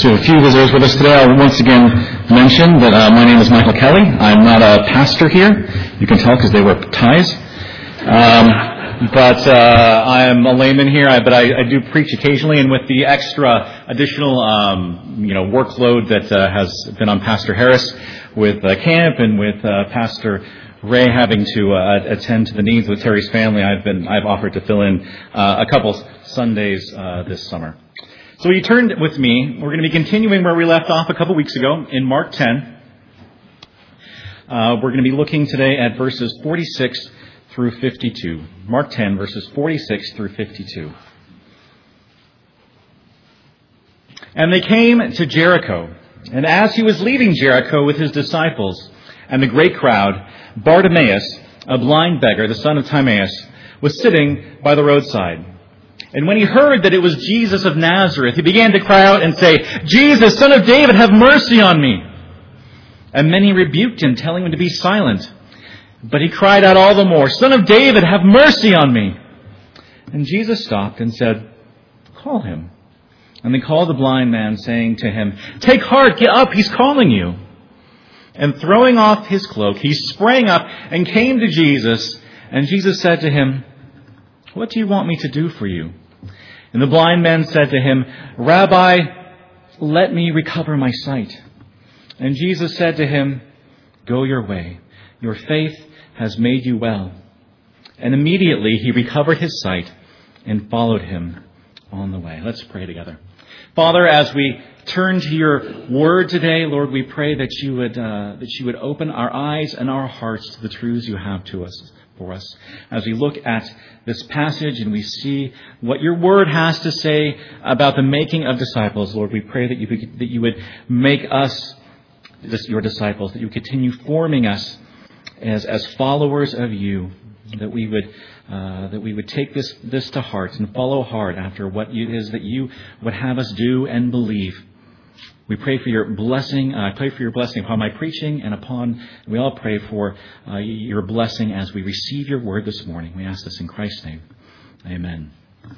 To a few visitors with us today, I'll once again mention that my name is Michael Kelly. I'm not a pastor here. You can tell because they wear ties. But I'm a layman here. But I do preach occasionally, and with the extra additional workload that has been on Pastor Harris with camp and with Pastor Ray having to attend to the needs of Terry's family, I've offered to fill in a couple Sundays this summer. So you turned with me. We're going to be continuing where we left off a couple weeks ago in Mark 10. We're going to be looking today at verses 46 through 52. Mark 10, verses 46 through 52. And they came to Jericho. And as he was leaving Jericho with his disciples and the great crowd, Bartimaeus, a blind beggar, the son of Timaeus, was sitting by the roadside. And when he heard that it was Jesus of Nazareth, he began to cry out and say, "Jesus, Son of David, have mercy on me." And many rebuked him, telling him to be silent. But he cried out all the more, "Son of David, have mercy on me." And Jesus stopped and said, "Call him." And they called the blind man, saying to him, "Take heart, get up, he's calling you." And throwing off his cloak, he sprang up and came to Jesus. And Jesus said to him, "What do you want me to do for you?" And the blind man said to him, "Rabbi, let me recover my sight." And Jesus said to him, "Go your way. Your faith has made you well." And immediately he recovered his sight and followed him on the way. Let's pray together. Father, as we turn to your word today, Lord, we pray that you would open our eyes and our hearts to the truths you have for us. As we look at this passage and we see what your word has to say about the making of disciples, Lord, we pray that you would make us your disciples, that you continue forming us as followers of you, that we would take this to heart and follow hard after what it is that you would have us do and believe. We pray for your blessing. I pray for your blessing upon my preaching and we all pray for your blessing as we receive your word this morning. We ask this in Christ's name. Amen.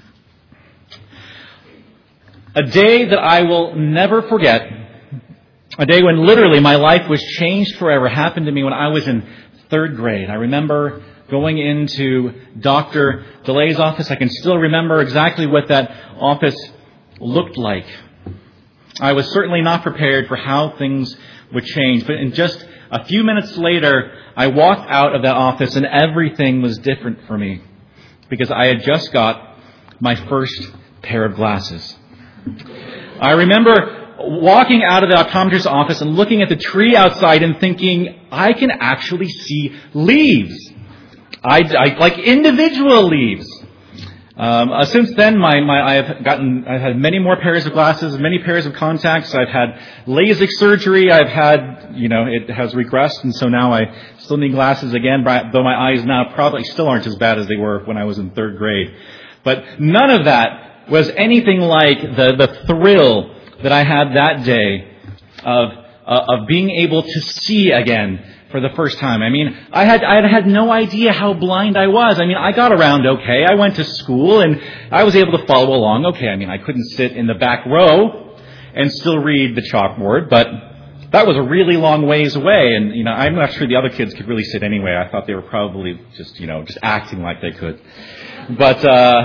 A day that I will never forget, a day when literally my life was changed forever, happened to me when I was in third grade. I remember going into Dr. DeLay's office. I can still remember exactly what that office looked like. I was certainly not prepared for how things would change. But in just a few minutes later, I walked out of that office and everything was different for me because I had just got my first pair of glasses. I remember walking out of the optometrist's office and looking at the tree outside and thinking, I can actually see leaves. I like individual leaves. Since then, I've had many more pairs of glasses, many pairs of contacts. I've had LASIK surgery. I've had, it has regressed, and so now I still need glasses again. Though my eyes now probably still aren't as bad as they were when I was in third grade. But none of that was anything like the thrill that I had that day of being able to see again for the first time. I mean, I had no idea how blind I was. I mean, I got around okay. I went to school and I was able to follow along okay. I mean, I couldn't sit in the back row and still read the chalkboard, but that was a really long ways away. And, I'm not sure the other kids could really sit anyway. I thought they were probably just acting like they could. But,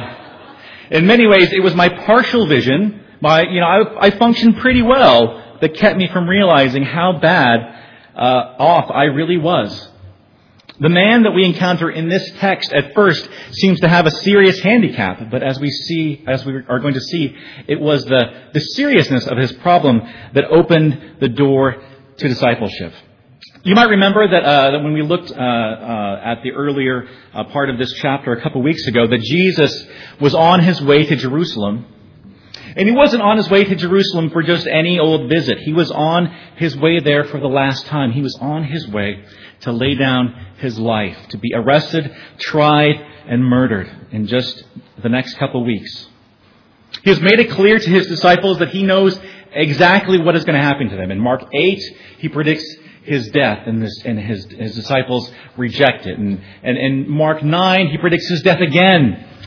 in many ways, it was my partial vision. I functioned pretty well that kept me from realizing how bad off I really was. The man that we encounter in this text at first seems to have a serious handicap, but as we are going to see, it was the seriousness of his problem that opened the door to discipleship. You might remember that when we looked at the earlier part of this chapter a couple weeks ago, that Jesus was on his way to Jerusalem. And he wasn't on his way to Jerusalem for just any old visit. He was on his way there for the last time. He was on his way to lay down his life, to be arrested, tried, and murdered in just the next couple of weeks. He has made it clear to his disciples that he knows exactly what is going to happen to them. In Mark 8, he predicts his death, and his disciples reject it. And in Mark 9, he predicts his death again.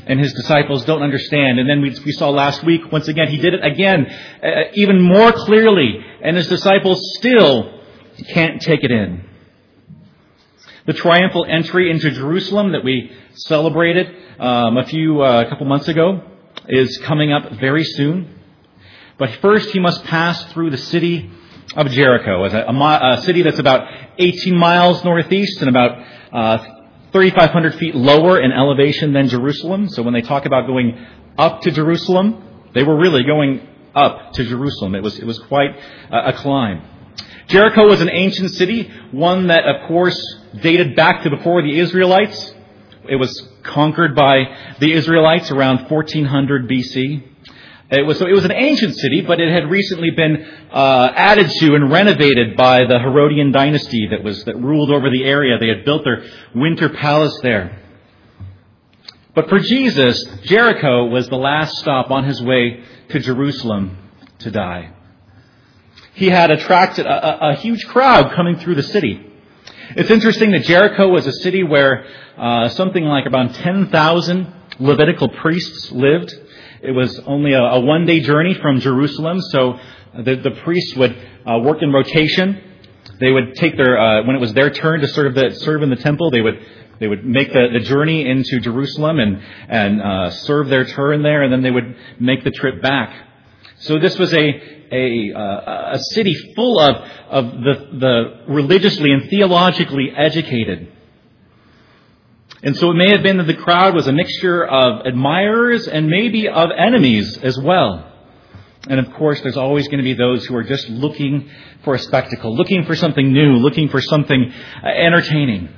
and his disciples don't understand. And then we saw last week, once again, he did it again, even more clearly, and his disciples still can't take it in. The triumphal entry into Jerusalem that we celebrated a couple months ago is coming up very soon. But first he must pass through the city of Jericho, a city that's about 18 miles northeast and about 3,500 feet lower in elevation than Jerusalem. So when they talk about going up to Jerusalem, they were really going up to Jerusalem. It was quite a climb. Jericho was an ancient city, one that, of course, dated back to before the Israelites. It was conquered by the Israelites around 1400 BC. It was an ancient city, but it had recently been added to and renovated by the Herodian dynasty that ruled over the area. They had built their winter palace there. But for Jesus, Jericho was the last stop on his way to Jerusalem to die. He had attracted a huge crowd coming through the city. It's interesting that Jericho was a city where something like around 10,000 Levitical priests lived. It was only a one-day journey from Jerusalem, so the priests would work in rotation. They would take when it was their turn to serve in the temple, they would make the journey into Jerusalem and serve their turn there, and then they would make the trip back. So this was a city full of the religiously and theologically educated. And so it may have been that the crowd was a mixture of admirers and maybe of enemies as well. And of course, there's always going to be those who are just looking for a spectacle, looking for something new, looking for something entertaining.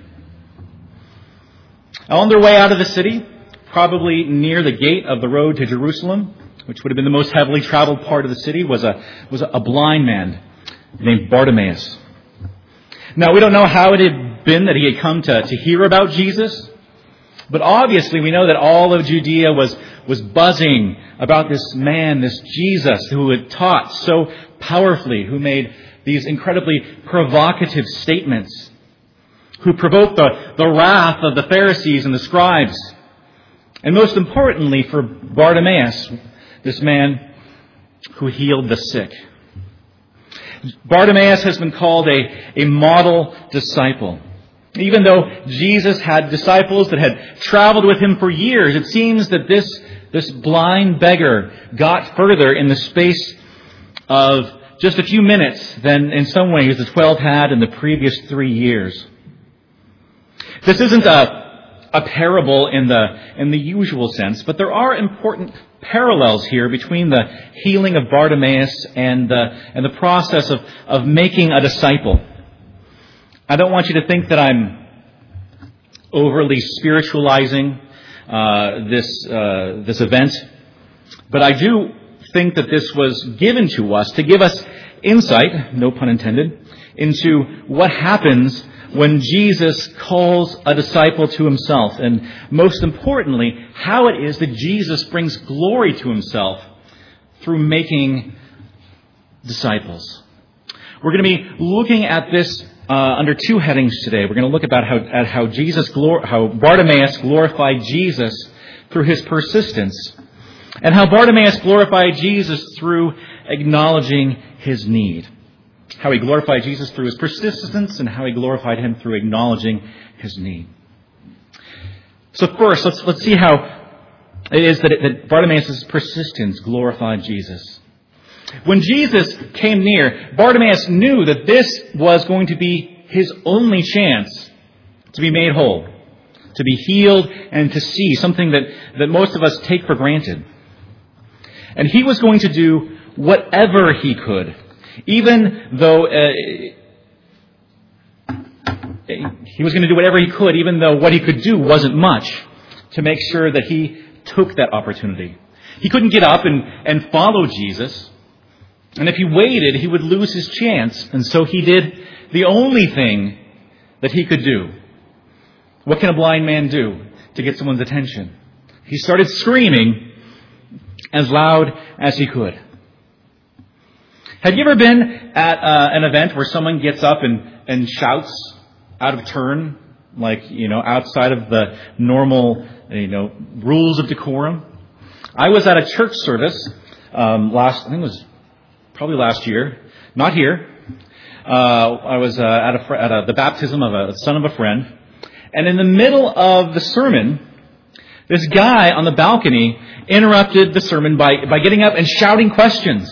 On their way out of the city, probably near the gate of the road to Jerusalem, which would have been the most heavily traveled part of the city, was a blind man named Bartimaeus. Now, we don't know how it had been that he had come to hear about Jesus, but obviously we know that all of Judea was buzzing about this man, this Jesus, who had taught so powerfully, who made these incredibly provocative statements, who provoked the wrath of the Pharisees and the scribes. And most importantly for Bartimaeus, this man who healed the sick. Bartimaeus has been called a model disciple. Even though Jesus had disciples that had traveled with him for years, it seems that this blind beggar got further in the space of just a few minutes than in some ways the 12 had in the previous 3 years. This isn't a parable in the usual sense, but there are important parallels here between the healing of Bartimaeus and the process of making a disciple. I don't want you to think that I'm overly spiritualizing this event, but I do think that this was given to us to give us insight, no pun intended, into what happens when Jesus calls a disciple to himself, and most importantly, how it is that Jesus brings glory to himself through making disciples. We're going to be looking at this under two headings today. We're going to look about how Bartimaeus glorified Jesus through his persistence, and how Bartimaeus glorified Jesus through acknowledging his need. How he glorified Jesus through his persistence, and how he glorified him through acknowledging his need. So first, let's see how it is that Bartimaeus' persistence glorified Jesus. When Jesus came near, Bartimaeus knew that this was going to be his only chance to be made whole, to be healed, and to see, something that most of us take for granted. And he was going to do whatever he could, even though he was going to do whatever he could, even though what he could do wasn't much, to make sure that he took that opportunity. He couldn't get up and follow Jesus. And if he waited, he would lose his chance. And so he did the only thing that he could do. What can a blind man do to get someone's attention? He started screaming as loud as he could. Have you ever been at an event where someone gets up and shouts out of turn outside of the normal, rules of decorum. I was at a church service I think it was probably last year, not here. I was at the baptism of a son of a friend, and in the middle of the sermon, this guy on the balcony interrupted the sermon by getting up and shouting questions.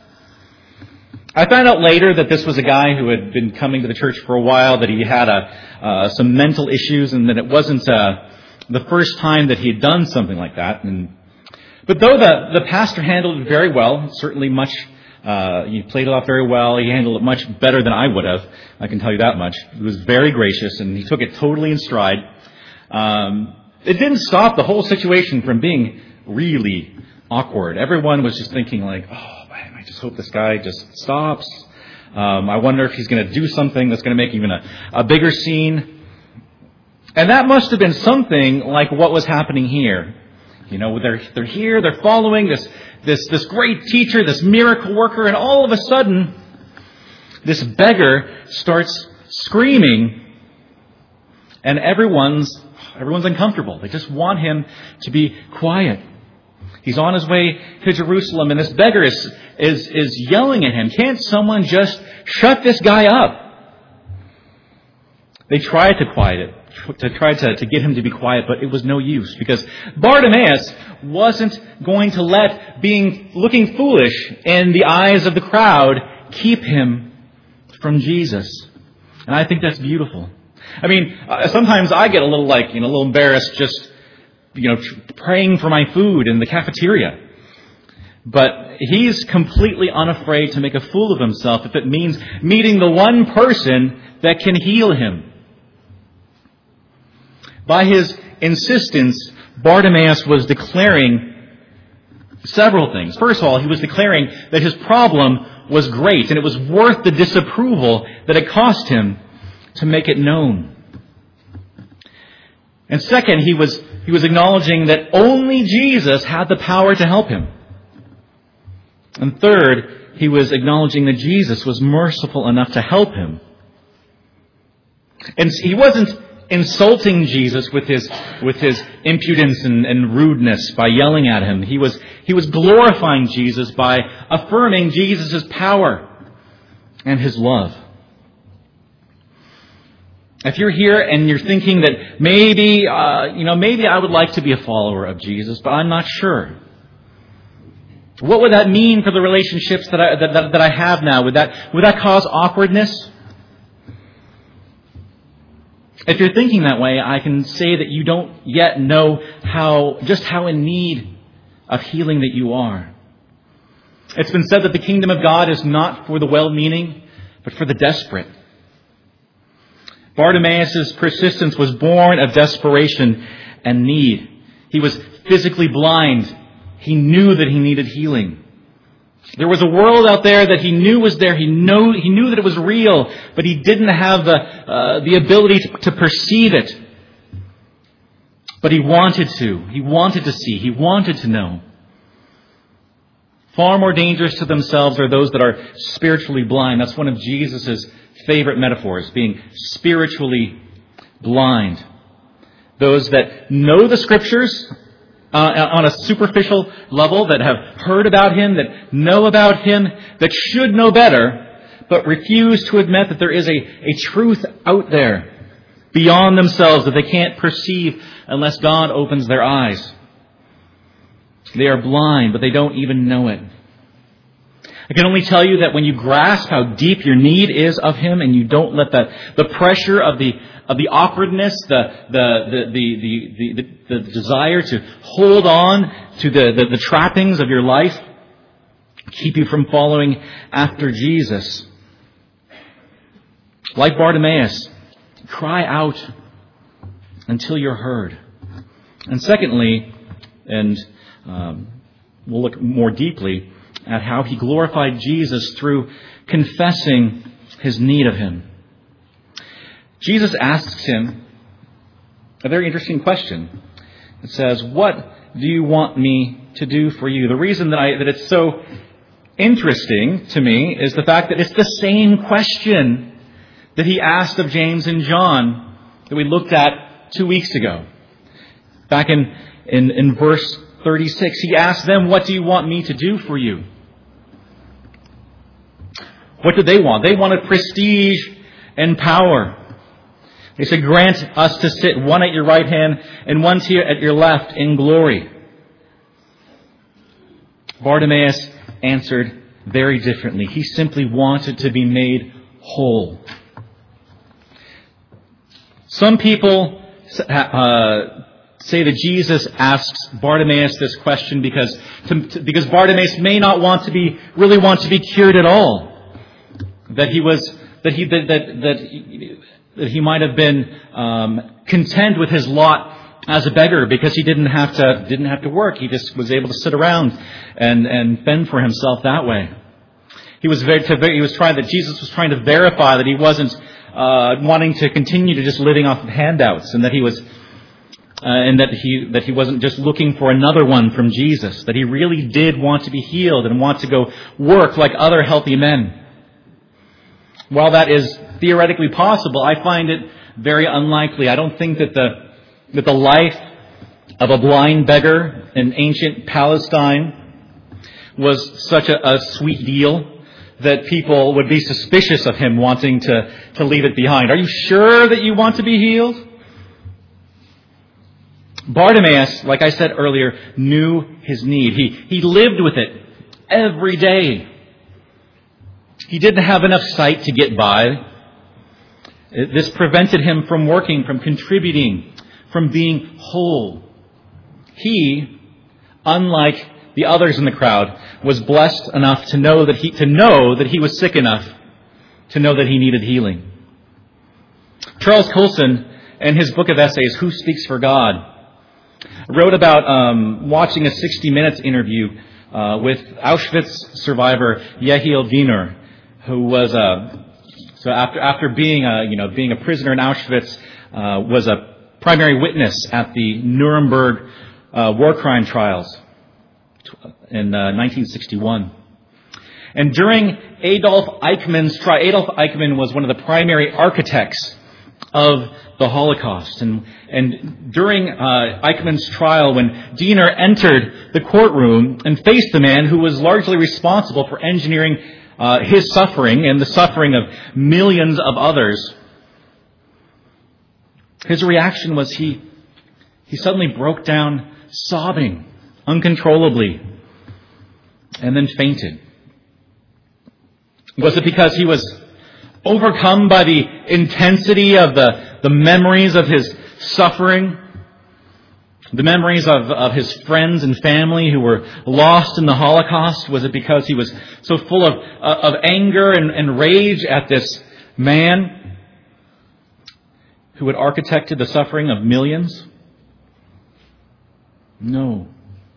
I found out later that this was a guy who had been coming to the church for a while, that he had some mental issues, and that it wasn't the first time that he had done something like that. But though the pastor handled it very well, certainly he played it off very well, he handled it much better than I would have, I can tell you that much. He was very gracious, and he took it totally in stride. It didn't stop the whole situation from being really awkward. Everyone was just thinking like, oh, man, I just hope this guy just stops. I wonder if he's going to do something that's going to make even a bigger scene. And that must have been something like what was happening here. They're here, they're following this great teacher, this miracle worker, and all of a sudden, this beggar starts screaming, and everyone's uncomfortable. They just want him to be quiet. He's on his way to Jerusalem, and this beggar is yelling at him. Can't someone just shut this guy up? They tried to quiet it, to get him to be quiet, but it was no use, because Bartimaeus wasn't going to let looking foolish in the eyes of the crowd keep him from Jesus. And I think that's beautiful. I mean, sometimes I get a little embarrassed just, praying for my food in the cafeteria. But he's completely unafraid to make a fool of himself if it means meeting the one person that can heal him. By his insistence, Bartimaeus was declaring several things. First of all, he was declaring that his problem was great, and it was worth the disapproval that it cost him to make it known. And second, he was acknowledging that only Jesus had the power to help him. And third, he was acknowledging that Jesus was merciful enough to help him. And he wasn't insulting Jesus with his impudence and rudeness by yelling at him. He was glorifying Jesus by affirming Jesus' power and his love. If you're here and you're thinking that maybe I would like to be a follower of Jesus, but I'm not sure. What would that mean for the relationships that I have now? Would that cause awkwardness? If you're thinking that way, I can say that you don't yet know how in need of healing that you are. It's been said that the kingdom of God is not for the well-meaning, but for the desperate. Bartimaeus' persistence was born of desperation and need. He was physically blind. He knew that he needed healing. There was a world out there that he knew was there. He knew that it was real, but he didn't have the ability to perceive it. But he wanted to. He wanted to see. He wanted to know. Far more dangerous to themselves are those that are spiritually blind. That's one of Jesus' favorite metaphors, being spiritually blind. Those that know the Scriptures on a superficial level, that have heard about Him, that know about Him, that should know better, but refuse to admit that there is a truth out there beyond themselves that they can't perceive unless God opens their eyes. They are blind, but they don't even know it. I can only tell you that when you grasp how deep your need is of Him, and you don't let the pressure of the awkwardness, the desire to hold on to the trappings of your life, keep you from following after Jesus. Like Bartimaeus, cry out until you're heard. And secondly, and we'll look more deeply at how he glorified Jesus through confessing his need of Him. Jesus asks him a very interesting question. It says, "What do you want me to do for you?" The reason that it's so interesting to me is the fact that it's the same question that he asked of James and John that we looked at 2 weeks ago. Back in verse 36, he asked them, "What do you want me to do for you?" What did they want? They wanted prestige and power. They said, "Grant us to sit one at your right hand and one at your left in glory." Bartimaeus answered very differently. He simply wanted to be made whole. Some people say that Jesus asks Bartimaeus this question because Bartimaeus may not really want to be cured at all. That he might have been content with his lot as a beggar because he didn't have to work. He just was able to sit around and fend for himself that way. Jesus was trying to verify that he wasn't wanting to continue to just living off of handouts, and that he wasn't just looking for another one from Jesus. That he really did want to be healed and want to go work like other healthy men. While that is theoretically possible, I find it very unlikely. I don't think that the life of a blind beggar in ancient Palestine was such a sweet deal that people would be suspicious of him wanting to leave it behind. Are you sure that you want to be healed? Bartimaeus, like I said earlier, knew his need. He lived with it every day. He didn't have enough sight to get by. This prevented him from working, from contributing, from being whole. He, unlike the others in the crowd, was blessed enough to know that he was sick enough to know that he needed healing. Charles Colson, in his book of essays, Who Speaks for God, wrote about watching a 60 Minutes interview with Auschwitz survivor Yehiel Diner, who was after being a prisoner in Auschwitz, was a primary witness at the Nuremberg war crime trials in 1961. And during Adolf Eichmann's trial, Adolf Eichmann was one of the primary architects of the Holocaust. And during Eichmann's trial, when Diener entered the courtroom and faced the man who was largely responsible for engineering his suffering and the suffering of millions of others, his reaction was he suddenly broke down sobbing uncontrollably and then fainted. Was it because he was overcome by the intensity of the memories of his suffering, the memories of his friends and family who were lost in the Holocaust? Was it because he was so full of anger and rage at this man who had architected the suffering of millions? No.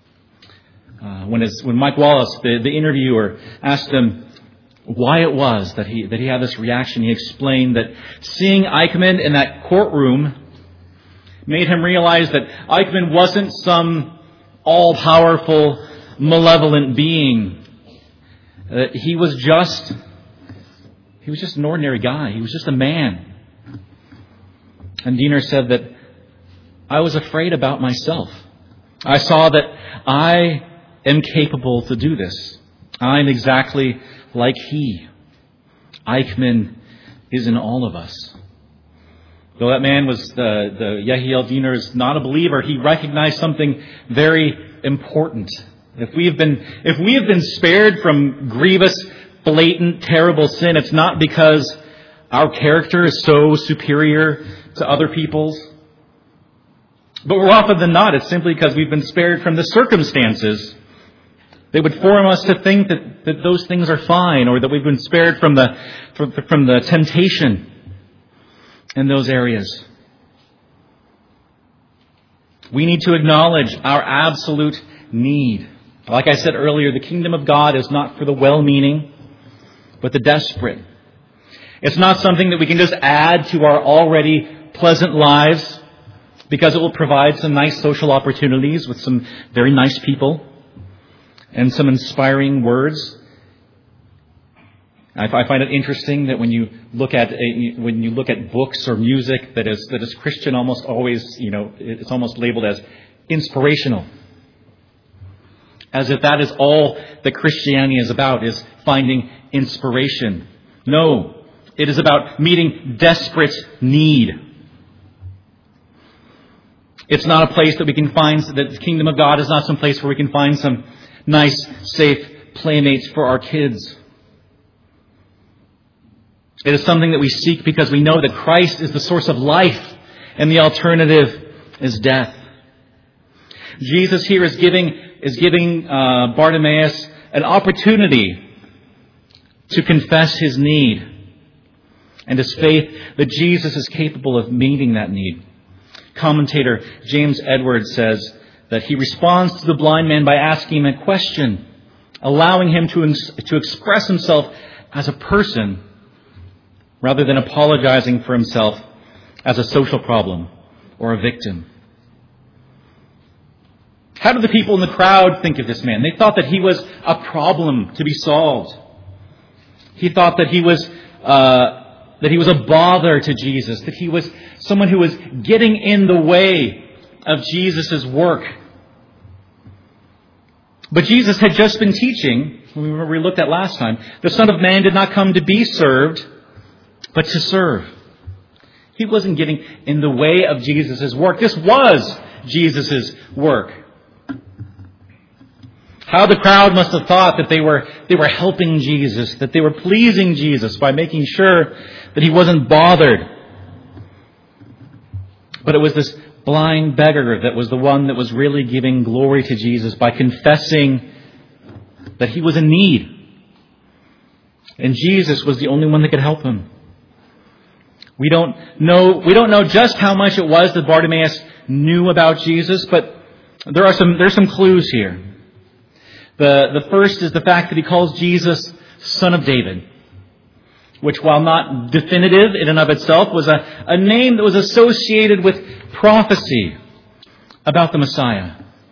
When Mike Wallace, the interviewer, asked him why it was that he had this reaction, he explained that seeing Eichmann in that courtroom made him realize that Eichmann wasn't some all-powerful, malevolent being. That he was just an ordinary guy. He was just a man. And Diener said that I was afraid about myself. I saw that I am capable to do this. I'm exactly like he. Eichmann is in all of us. Though that man was the Yehiel Diner is not a believer, he recognized something very important. If we have been spared from grievous, blatant, terrible sin, it's not because our character is so superior to other people's. But more often than not, it's simply because we've been spared from the circumstances that would form us to think that those things are fine, or that we've been spared from the temptation in those areas. We need to acknowledge our absolute need. Like I said earlier, the kingdom of God is not for the well-meaning, but the desperate. It's not something that we can just add to our already pleasant lives because it will provide some nice social opportunities with some very nice people and some inspiring words. I find it interesting that when you look at books or music that is Christian, almost always, it's almost labeled as inspirational. As if that is all that Christianity is about, is finding inspiration. No, it is about meeting desperate need. It's not a place that we can find, that the kingdom of God is not some place where we can find some nice, safe playmates for our kids. It is something that we seek because we know that Christ is the source of life and the alternative is death. Jesus here is giving Bartimaeus an opportunity to confess his need and his faith that Jesus is capable of meeting that need. Commentator James Edwards says that he responds to the blind man by asking him a question, allowing him to express himself as a person rather than apologizing for himself as a social problem or a victim. How did the people in the crowd think of this man? They thought that he was a problem to be solved. He thought that he was a bother to Jesus, that he was someone who was getting in the way of Jesus' work. But Jesus had just been teaching, we looked at last time, the Son of Man did not come to be served, but to serve. He wasn't getting in the way of Jesus' work. This was Jesus' work. How the crowd must have thought that they were helping Jesus, that they were pleasing Jesus by making sure that he wasn't bothered. But it was this blind beggar that was the one that was really giving glory to Jesus by confessing that he was in need. And Jesus was the only one that could help him. We don't know just how much it was that Bartimaeus knew about Jesus, but there's some clues here. The first is the fact that he calls Jesus Son of David, which, while not definitive in and of itself, was a name that was associated with prophecy about the Messiah.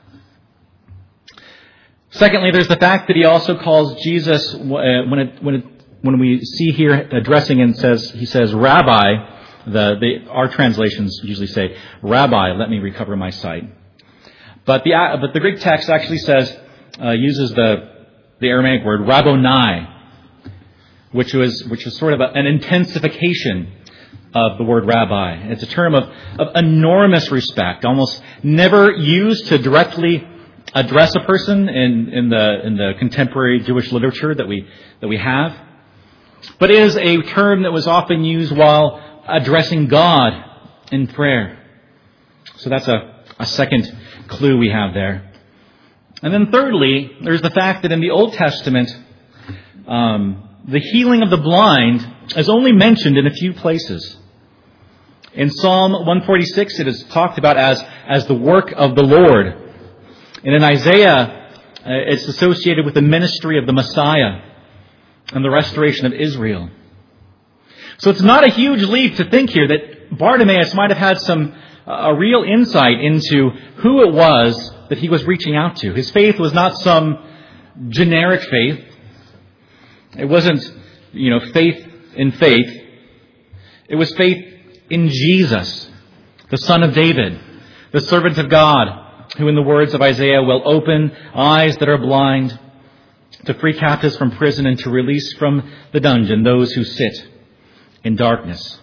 Secondly, there's the fact that he also calls Jesus, when we see here addressing and he says, Rabbi, our translations usually say, Rabbi, let me recover my sight. But the Greek text actually uses the Aramaic word Rabboni, which is sort of an intensification of the word rabbi. It's a term of enormous respect, almost never used to directly address a person in the contemporary Jewish literature that we have, but is a term that was often used while addressing God in prayer. So that's a second clue we have there. And then thirdly, there's the fact that in the Old Testament, the healing of the blind is only mentioned in a few places. In Psalm 146, it is talked about as the work of the Lord. And in Isaiah, it's associated with the ministry of the Messiah and the restoration of Israel. So it's not a huge leap to think here that Bartimaeus might have had a real insight into who it was that he was reaching out to. His faith was not some generic faith. It wasn't, faith in faith. It was faith in Jesus, the Son of David, the servant of God, who in the words of Isaiah will open eyes that are blind, to free captives from prison and to release from the dungeon those who sit in darkness.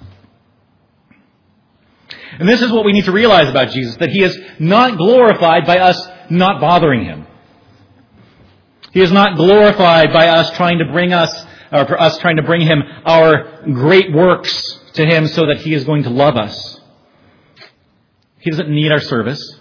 And this is what we need to realize about Jesus, that he is not glorified by us not bothering him. He is not glorified by us trying to bring him our great works to him so that he is going to love us. He doesn't need our service.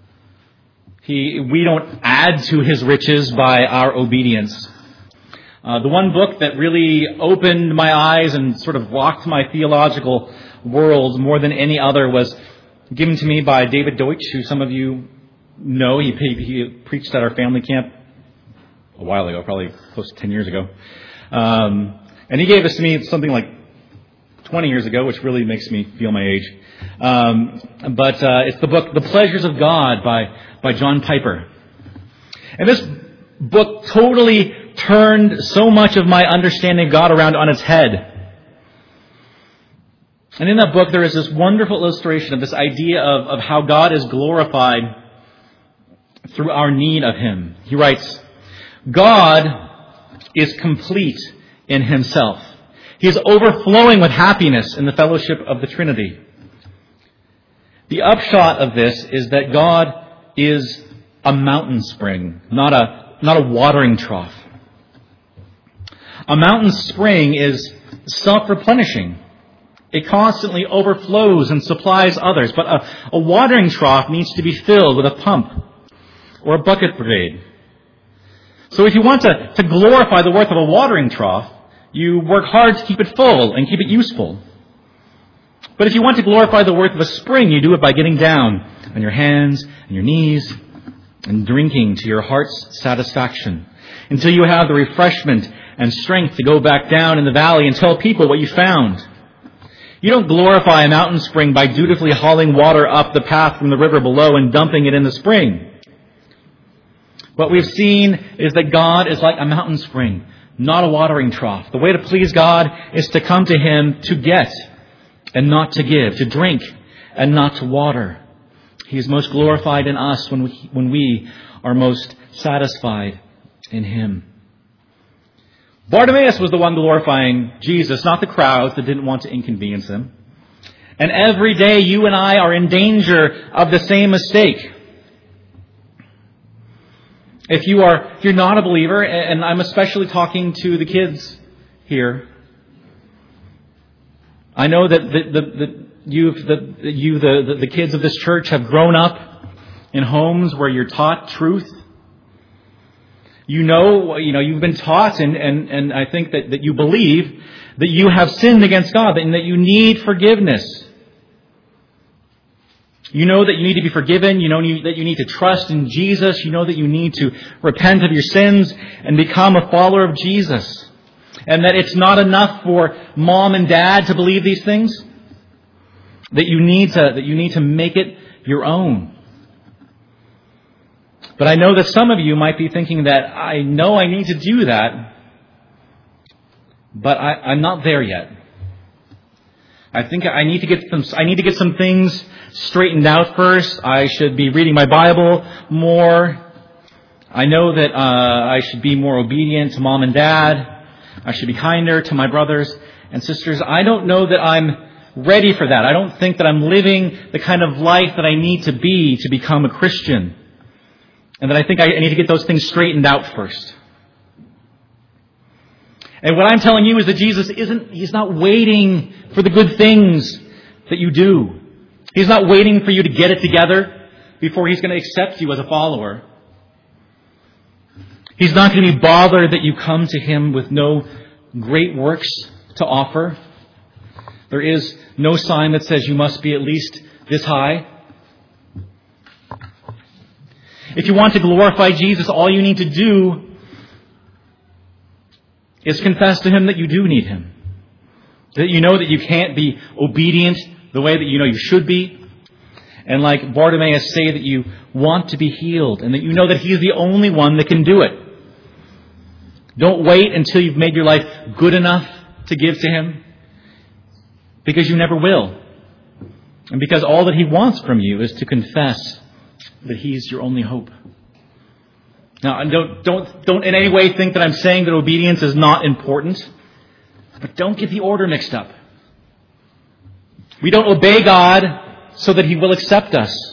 We don't add to his riches by our obedience. The one book that really opened my eyes and sort of rocked my theological world more than any other was given to me by David Deutsch, who some of you know. He preached at our family camp a while ago, probably close to 10 years ago. And he gave this to me something like 20 years ago, which really makes me feel my age. But it's the book, The Pleasures of God by John Piper. And this book totally turned so much of my understanding of God around on its head. And in that book, there is this wonderful illustration of this idea of how God is glorified through our need of Him. He writes, God is complete in Himself. He is overflowing with happiness in the fellowship of the Trinity. The upshot of this is that God is a mountain spring, not a watering trough. A mountain spring is self-replenishing. It constantly overflows and supplies others. But a watering trough needs to be filled with a pump or a bucket brigade. So if you want to glorify the worth of a watering trough, you work hard to keep it full and keep it useful. But if you want to glorify the worth of a spring, you do it by getting down on your hands and your knees and drinking to your heart's satisfaction until you have the refreshment and strength to go back down in the valley and tell people what you found. You don't glorify a mountain spring by dutifully hauling water up the path from the river below and dumping it in the spring. What we've seen is that God is like a mountain spring, not a watering trough. The way to please God is to come to Him to get and not to give, to drink and not to water. He is most glorified in us when we are most satisfied in Him. Bartimaeus was the one glorifying Jesus, not the crowds that didn't want to inconvenience Him. And every day you and I are in danger of the same mistake. If you're not a believer, and I'm especially talking to the kids here, I know that the kids of this church have grown up in homes where you're taught truth. You've been taught, and I think that you believe that you have sinned against God and that you need forgiveness. You know that you need to be forgiven. You know that you need to trust in Jesus. You know that you need to repent of your sins and become a follower of Jesus. And that it's not enough for mom and dad to believe these things. That you need to make it your own. But I know that some of you might be thinking that I know I need to do that, but I'm not there yet. I think I need to get some things straightened out first. I should be reading my Bible more. I know that I should be more obedient to mom and dad. I should be kinder to my brothers and sisters. I don't know that I'm ready for that. I don't think that I'm living the kind of life that I need to be to become a Christian. And that I think I need to get those things straightened out first. And what I'm telling you is that Jesus He's not waiting for the good things that you do. He's not waiting for you to get it together before He's going to accept you as a follower. He's not going to be bothered that you come to Him with no great works to offer. There is no sign that says you must be at least this high. If you want to glorify Jesus, all you need to do is confess to Him that you do need Him. That you know that you can't be obedient the way that you know you should be. And like Bartimaeus, say that you want to be healed and that you know that He is the only one that can do it. Don't wait until you've made your life good enough to give to Him, because you never will. And because all that He wants from you is to confess that He's your only hope. Now, don't in any way think that I'm saying that obedience is not important, but don't get the order mixed up. We don't obey God so that He will accept us.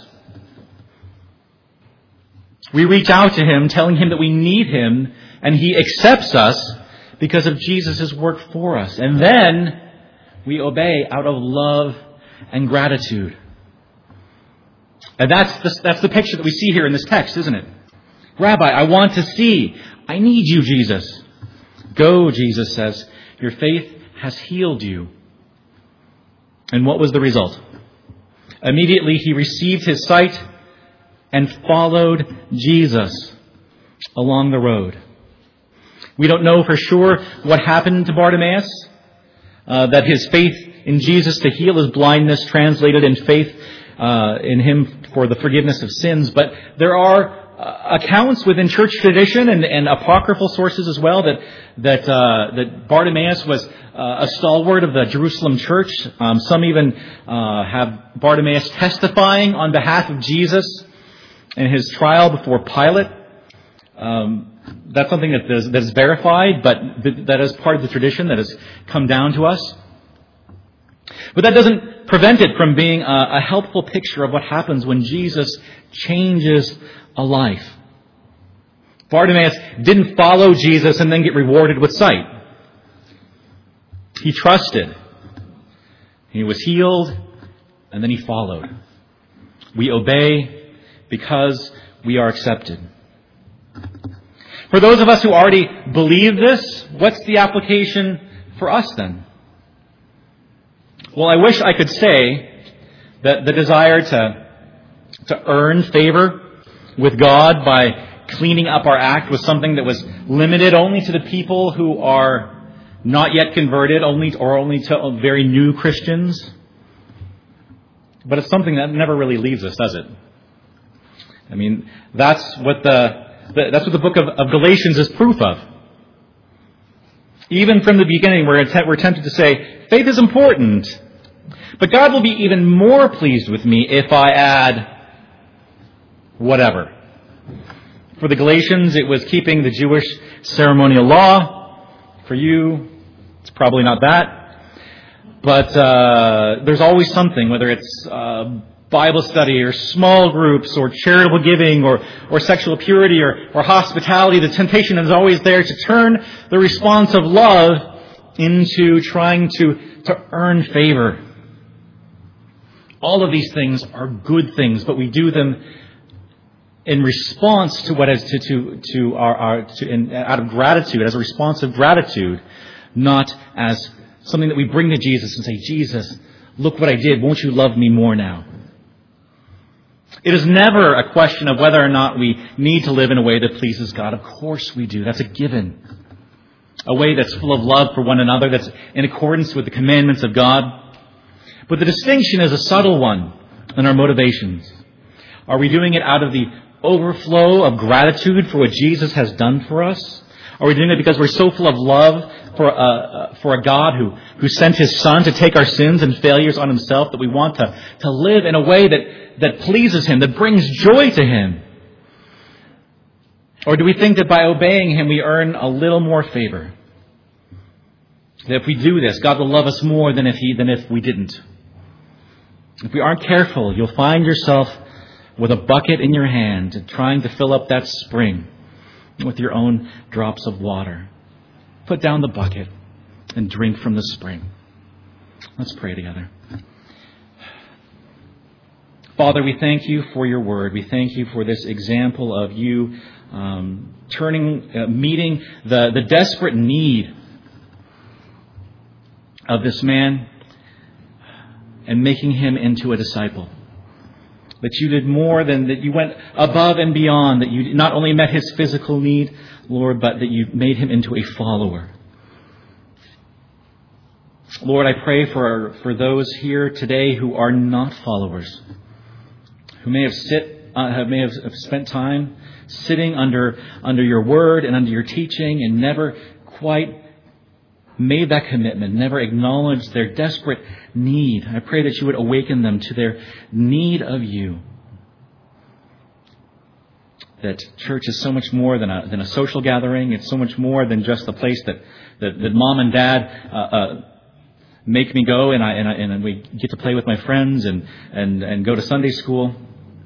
We reach out to Him, telling Him that we need Him, and He accepts us because of Jesus' work for us. And then we obey out of love and gratitude. And that's the picture that we see here in this text, isn't it? Rabbi, I want to see. I need you, Jesus. Go, Jesus says. Your faith has healed you. And what was the result? Immediately he received his sight and followed Jesus along the road. We don't know for sure what happened to Bartimaeus, that his faith in Jesus to heal his blindness translated in faith in Him for the forgiveness of sins. But there are accounts within church tradition and apocryphal sources as well that Bartimaeus was a stalwart of the Jerusalem church. Some even have Bartimaeus testifying on behalf of Jesus in his trial before Pilate. That's something that is verified, but that is part of the tradition that has come down to us. But that doesn't prevent it from being a helpful picture of what happens when Jesus changes a life. Bartimaeus didn't follow Jesus and then get rewarded with sight. He trusted. He was healed, and then he followed. We obey because we are accepted. For those of us who already believe this, what's the application for us then? Well, I wish I could say that the desire to earn favor with God by cleaning up our act was something that was limited only to the people who are not yet converted, only to very new Christians. But it's something that never really leaves us, does it? I mean, that's what the book of Galatians is proof of. Even from the beginning, we're tempted to say, faith is important, but God will be even more pleased with me if I add whatever. For the Galatians, it was keeping the Jewish ceremonial law. For you, it's probably not that. But there's always something, whether it's Bible study or small groups or charitable giving or sexual purity or hospitality. The temptation is always there to turn the response of love into trying to earn favor. All of these things are good things, but we do them in response to what is out of gratitude, as a response of gratitude, not as something that we bring to Jesus and say, Jesus, look what I did. Won't you love me more now? It is never a question of whether or not we need to live in a way that pleases God. Of course we do. That's a given. A way that's full of love for one another, that's in accordance with the commandments of God. But the distinction is a subtle one in our motivations. Are we doing it out of the overflow of gratitude for what Jesus has done for us? Are we doing it because we're so full of love for a God who sent His Son to take our sins and failures on Himself, that we want to live in a way that pleases Him, that brings joy to Him? Or do we think that by obeying Him we earn a little more favor? That if we do this, God will love us more than if we didn't. If we aren't careful, you'll find yourself with a bucket in your hand trying to fill up that spring with your own drops of water. Put down the bucket and drink from the spring. Let's pray together. Father, we thank you for your word. We thank you for this example of you meeting the desperate need of this man and making him into a disciple. That you did more than that, you went above and beyond, that you not only met his physical need, Lord, but that you made him into a follower. Lord, I pray for those here today who are not followers, who may have spent time sitting under your word and under your teaching and never quite made that commitment, never acknowledged their desperate need. I pray that you would awaken them to their need of you. That church is so much more than a social gathering. It's so much more than just a place that mom and dad make me go and we get to play with my friends and go to Sunday school.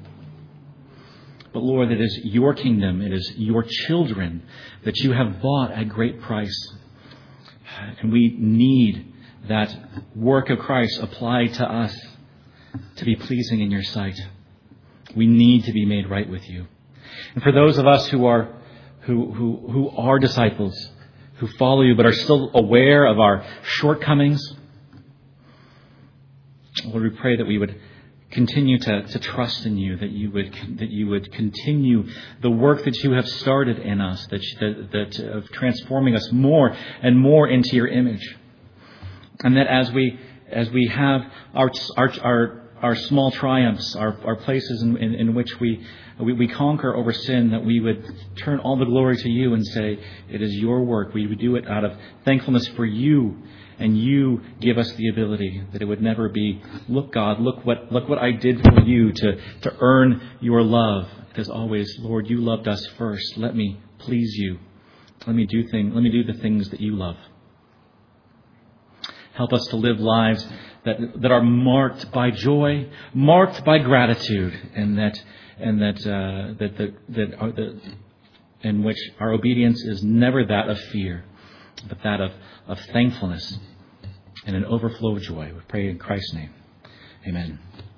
But Lord, it is your kingdom, it is your children that you have bought at great price. And we need that work of Christ applied to us to be pleasing in your sight. We need to be made right with you. And for those of us who are disciples, who follow you but are still aware of our shortcomings, Lord, we pray that we would continue to trust in you, that you would continue the work that you have started in us, that of transforming us more and more into your image, and that as we have our our small triumphs, our places in which we conquer over sin, that we would turn all the glory to you and say, it is your work. We would do it out of thankfulness for you, and you give us the ability, that it would never be, look, God, look what I did for you to earn your love. It is always, Lord, you loved us first. Let me please you. Let me do the things that you love. Help us to live lives that are marked by joy, marked by gratitude, and in which our obedience is never that of fear, but that of thankfulness and an overflow of joy. We pray in Christ's name. Amen.